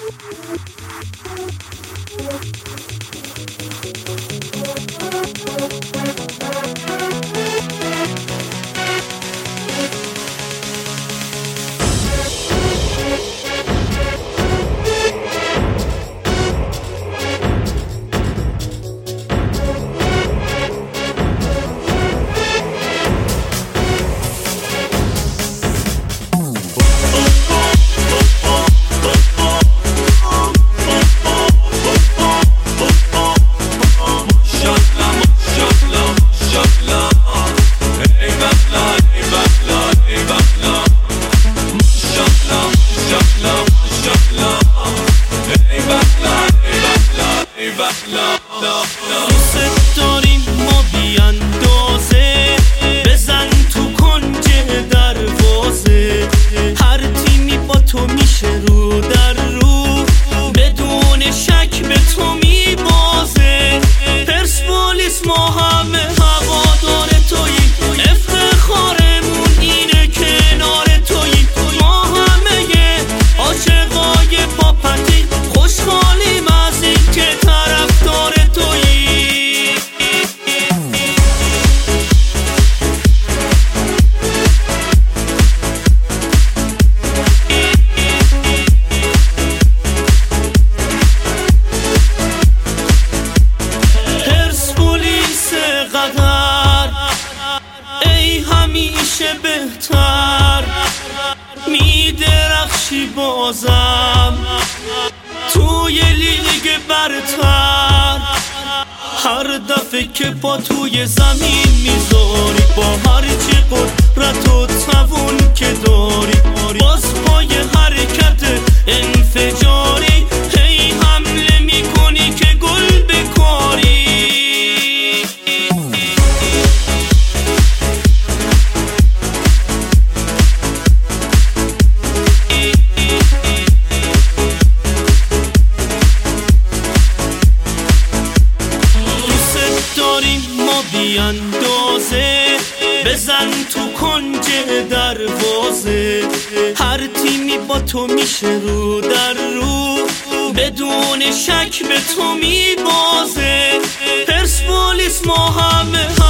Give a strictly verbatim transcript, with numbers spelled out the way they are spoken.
دوست داریم ما بی اندازه، بزن تو کنج دروازه، هر تیمی با تو میشه رو در رو، بدون شک به تو میبازه. پرسپولیس ما همه هوادار توییم، افتخارمون اینه کنار توییم، ما همه عاشقای پاپتی خوشحالیم از این که طرفدار توییم. پرسپولیس قطر ای همیشه بهتر، میدرخشی بازم توی لیگ برتر، هر دفعه که پا توی زمین میذاری، با هر چی قدرت و توان که داری، باز پای حرکت انفجاری هی حمله میکنی که گل بکاری. ما بی اندازه، بزن تو کنج دروازه، هر تیمی با تو میشه رو در رو، بدون شک به تو میبازه. پرسپولیس ما همه